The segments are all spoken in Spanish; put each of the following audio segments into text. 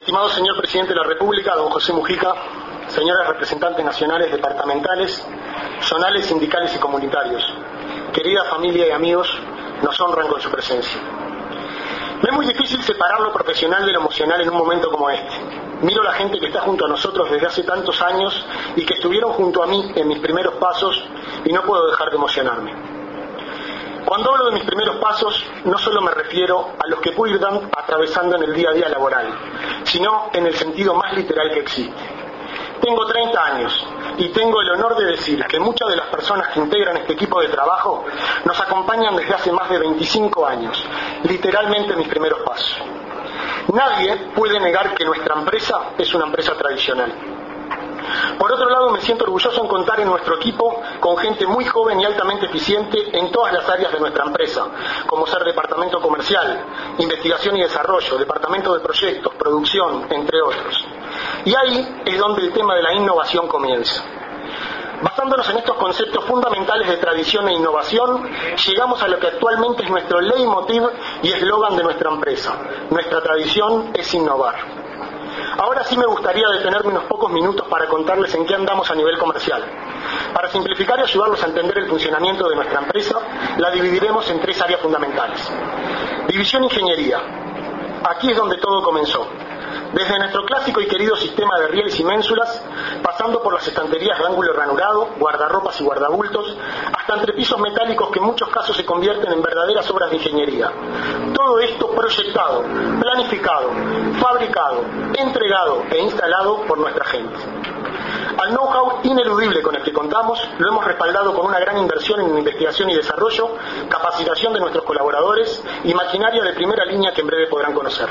Estimado señor Presidente de la República, don José Mujica, señores representantes nacionales, departamentales, zonales, sindicales y comunitarios, querida familia y amigos, nos honran con su presencia. Me es muy difícil separar lo profesional de lo emocional en un momento como este. Miro a la gente que está junto a nosotros desde hace tantos años y que estuvieron junto a mí en mis primeros pasos y no puedo dejar de emocionarme. Cuando hablo de mis primeros pasos, no solo me refiero a los que pude ir atravesando en el día a día laboral, sino en el sentido más literal que existe. Tengo 30 años y tengo el honor de decir que muchas de las personas que integran este equipo de trabajo nos acompañan desde hace más de 25 años, literalmente mis primeros pasos. Nadie puede negar que nuestra empresa es una empresa tradicional. Por otro lado, me siento orgulloso en contar en nuestro equipo con gente muy joven y altamente eficiente en todas las áreas de nuestra empresa, como ser departamento comercial, investigación y desarrollo, departamento de proyectos, producción, entre otros. Y ahí es donde el tema de la innovación comienza. Basándonos en estos conceptos fundamentales de tradición e innovación, llegamos a lo que actualmente es nuestro leitmotiv y eslogan de nuestra empresa. Nuestra tradición es innovar. Ahora sí me gustaría detenerme unos pocos minutos para contarles en qué andamos a nivel comercial. Para simplificar y ayudarlos a entender el funcionamiento de nuestra empresa, la dividiremos en 3 áreas fundamentales. División Ingeniería. Aquí es donde todo comenzó. Desde nuestro clásico y querido sistema de rieles y ménsulas, pasando por las estanterías de ángulo ranurado, guardarropas y guardabultos, hasta entrepisos metálicos que en muchos casos se convierten en verdaderas obras de ingeniería. Todo esto proyectado, planificado, fabricado, entregado e instalado por nuestra gente. Al know-how ineludible con el que contamos, lo hemos respaldado con una gran inversión en investigación y desarrollo, capacitación de nuestros colaboradores y maquinaria de primera línea que en breve podrán conocer.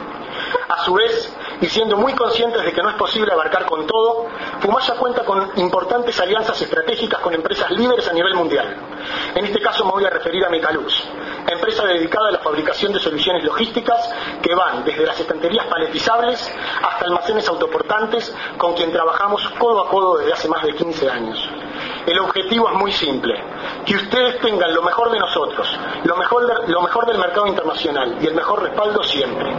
A su vez, y siendo muy conscientes de que no es posible abarcar con todo, Fumaya cuenta con importantes alianzas estratégicas con empresas líderes a nivel mundial. En este caso me voy a referir a Mecalux, empresa dedicada a la fabricación de soluciones logísticas que van desde las estanterías paletizables hasta almacenes autoportantes, con quien trabajamos codo a codo desde hace más de 15 años. El objetivo es muy simple: que ustedes tengan lo mejor de nosotros, lo mejor del mercado internacional y el mejor respaldo siempre.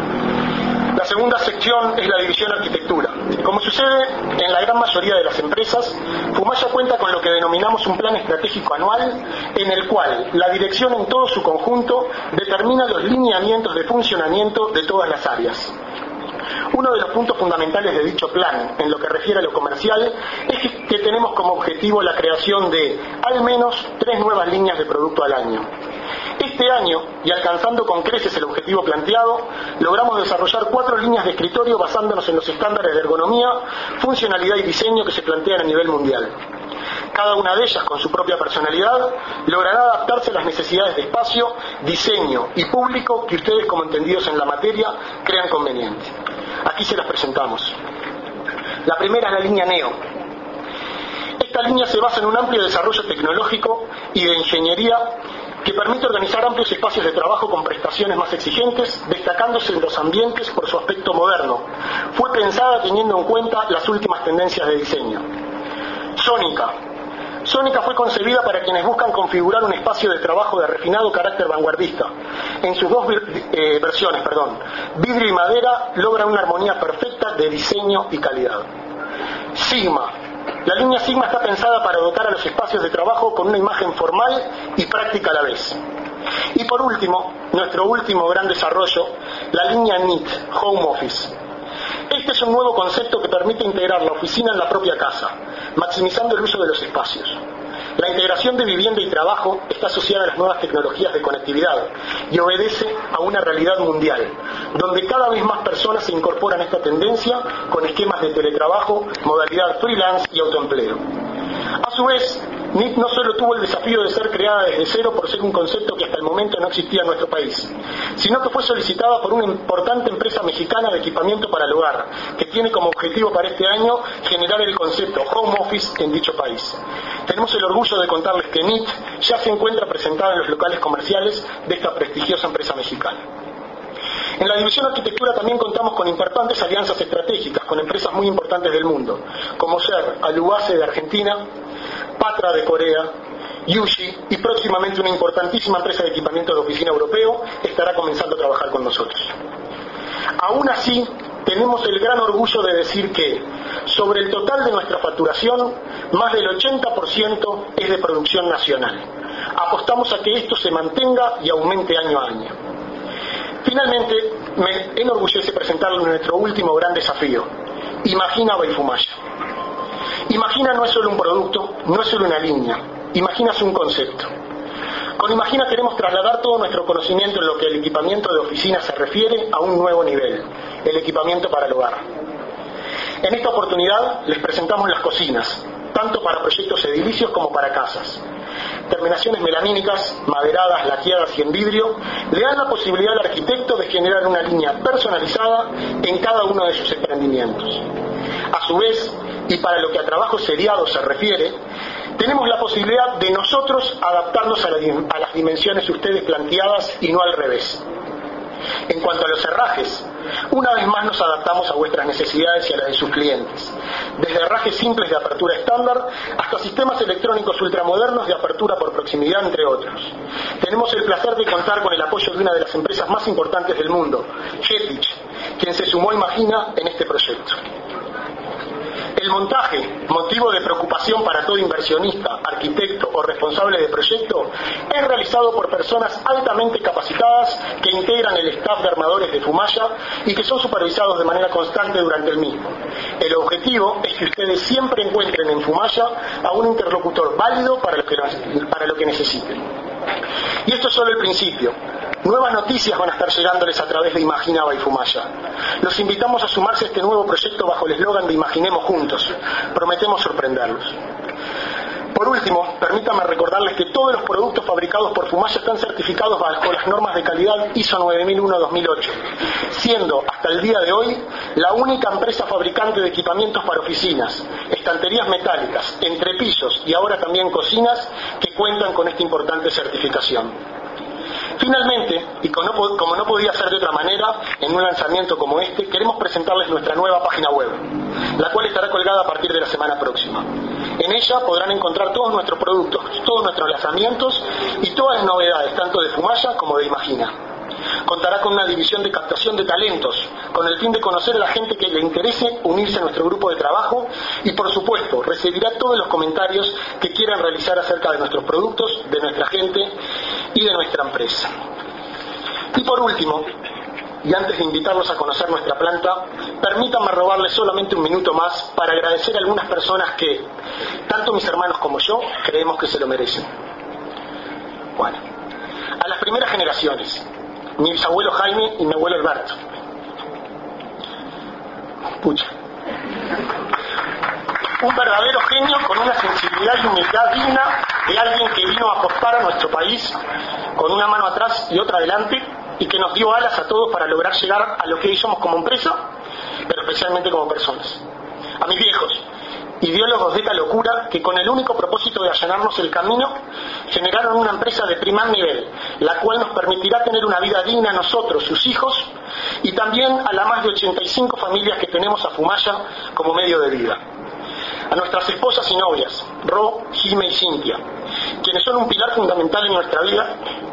La segunda sección es la división arquitectura. Como sucede en la gran mayoría de las empresas, Fumaya cuenta con lo que denominamos un plan estratégico anual, en el cual la dirección en todo su conjunto determina los lineamientos de funcionamiento de todas las áreas. Uno de los puntos fundamentales de dicho plan, en lo que refiere a lo comercial, es que tenemos como objetivo la creación de al menos 3 nuevas líneas de producto al año. Este año, y alcanzando con creces el objetivo planteado, logramos desarrollar 4 líneas de escritorio basándonos en los estándares de ergonomía, funcionalidad y diseño que se plantean a nivel mundial. Cada una de ellas, con su propia personalidad, logrará adaptarse a las necesidades de espacio, diseño y público que ustedes, como entendidos en la materia, crean conveniente. Aquí se las presentamos. La primera es la línea Neo. Esta línea se basa en un amplio desarrollo tecnológico y de ingeniería que permite organizar amplios espacios de trabajo con prestaciones más exigentes, destacándose en los ambientes por su aspecto moderno. Fue pensada teniendo en cuenta las últimas tendencias de diseño. Sónica fue concebida para quienes buscan configurar un espacio de trabajo de refinado carácter vanguardista. En sus 2 versiones, vidrio y madera, logra una armonía perfecta de diseño y calidad. Sigma. La línea Sigma está pensada para dotar a los espacios de trabajo con una imagen formal y práctica a la vez. Y por último, nuestro último gran desarrollo, la línea NEAT, Home Office. Este es un nuevo concepto que permite integrar la oficina en la propia casa, maximizando el uso de los espacios. La integración de vivienda y trabajo está asociada a las nuevas tecnologías de conectividad y obedece a una realidad mundial, donde cada vez más personas se incorporan a esta tendencia con esquemas de teletrabajo, modalidad freelance y autoempleo. A su vez, NIT no solo tuvo el desafío de ser creada desde cero por ser un concepto que hasta el momento no existía en nuestro país, sino que fue solicitada por una importante empresa mexicana de equipamiento para el hogar, que tiene como objetivo para este año generar el concepto Home Office en dicho país. Tenemos el orgullo de contarles que NIT ya se encuentra presentada en los locales comerciales de esta prestigiosa empresa mexicana. En la división arquitectura también contamos con importantes alianzas estratégicas con empresas muy importantes del mundo, como ser Alubase de Argentina, Patra de Corea, Yushi y próximamente una importantísima empresa de equipamiento de oficina europeo estará comenzando a trabajar con nosotros. Aún así, tenemos el gran orgullo de decir que, sobre el total de nuestra facturación, más del 80% es de producción nacional. Apostamos a que esto se mantenga y aumente año a año. Finalmente, me enorgullece presentarles nuestro último gran desafío: Imagina Baifumaya. Imagina no es solo un producto, no es solo una línea, Imagina es un concepto. Con Imagina queremos trasladar todo nuestro conocimiento en lo que el equipamiento de oficina se refiere a un nuevo nivel, el equipamiento para el hogar. En esta oportunidad les presentamos las cocinas, tanto para proyectos edilicios como para casas. Terminaciones melamínicas, maderadas, laqueadas y en vidrio, le dan la posibilidad al arquitecto de generar una línea personalizada en cada uno de sus emprendimientos. A su vez, y para lo que a trabajo seriado se refiere, tenemos la posibilidad de nosotros adaptarnos a las dimensiones ustedes planteadas y no al revés. En cuanto a los herrajes, una vez más nos adaptamos a vuestras necesidades y a las de sus clientes. Desde herrajes simples de apertura estándar hasta sistemas electrónicos ultramodernos de apertura por proximidad, entre otros. Tenemos el placer de contar con el apoyo de una de las empresas más importantes del mundo, Jetlich, quien se sumó a Imagina en este proyecto. El montaje, motivo de preocupación para todo inversionista, arquitecto o responsable de proyecto, es realizado por personas altamente capacitadas que integran el staff de armadores de Fumaya y que son supervisados de manera constante durante el mismo. El objetivo es que ustedes siempre encuentren en Fumaya a un interlocutor válido para lo que necesiten. Y esto es solo el principio. Nuevas noticias van a estar llegándoles a través de Imagina Baifumaya. Los invitamos a sumarse a este nuevo proyecto bajo el eslogan de Imaginemos Juntos. Prometemos sorprenderlos. Por último, permítanme recordarles que todos los productos fabricados por Fumaya están certificados bajo las normas de calidad ISO 9001-2008, siendo hasta el día de hoy la única empresa fabricante de equipamientos para oficinas, estanterías metálicas, entrepisos y ahora también cocinas que cuentan con esta importante certificación. Finalmente, y como no podía ser de otra manera, en un lanzamiento como este, queremos presentarles nuestra nueva página web, la cual estará colgada a partir de la semana próxima. En ella podrán encontrar todos nuestros productos, todos nuestros lanzamientos y todas las novedades, tanto de Fumaya como de Imagina. Contará con una división de captación de talentos, con el fin de conocer a la gente que le interese unirse a nuestro grupo de trabajo y, por supuesto, recibirá todos los comentarios que quieran realizar acerca de nuestros productos, de nuestra gente y de nuestra empresa. Y por último, y antes de invitarlos a conocer nuestra planta, permítanme robarles solamente un minuto más para agradecer a algunas personas que, tanto mis hermanos como yo, creemos que se lo merecen. Bueno, a las primeras generaciones, mi bisabuelo Jaime y mi abuelo Alberto. Pucha. Un verdadero genio con una sensibilidad y humildad digna de alguien que vino a apostar a nuestro país con una mano atrás y otra adelante y que nos dio alas a todos para lograr llegar a lo que hoy somos como empresa, pero especialmente como personas. A mis viejos, ideólogos de esta locura que con el único propósito de allanarnos el camino generaron una empresa de primer nivel, la cual nos permitirá tener una vida digna a nosotros, sus hijos, y también a las más de 85 familias que tenemos a Fumaya como medio de vida. A nuestras esposas y novias, Ro, Jime y Cintia, quienes son un pilar fundamental en nuestra vida,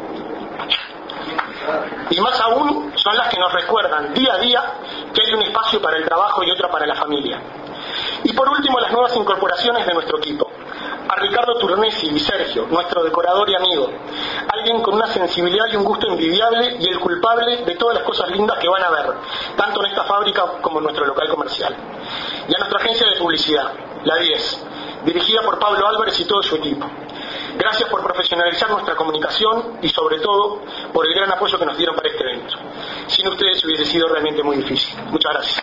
y más aún son las que nos recuerdan día a día que hay un espacio para el trabajo y otro para la familia. Y por último, las nuevas incorporaciones de nuestro equipo. A Ricardo Turnesi y Sergio, nuestro decorador y amigo, alguien con una sensibilidad y un gusto envidiable y el culpable de todas las cosas lindas que van a ver, tanto en esta fábrica como en nuestro local comercial. Y a nuestra agencia de publicidad, La 10, dirigida por Pablo Álvarez y todo su equipo. Gracias por profesionalizar nuestra comunicación y sobre todo por el gran apoyo que nos dieron para este evento. Sin ustedes hubiese sido realmente muy difícil. Muchas gracias.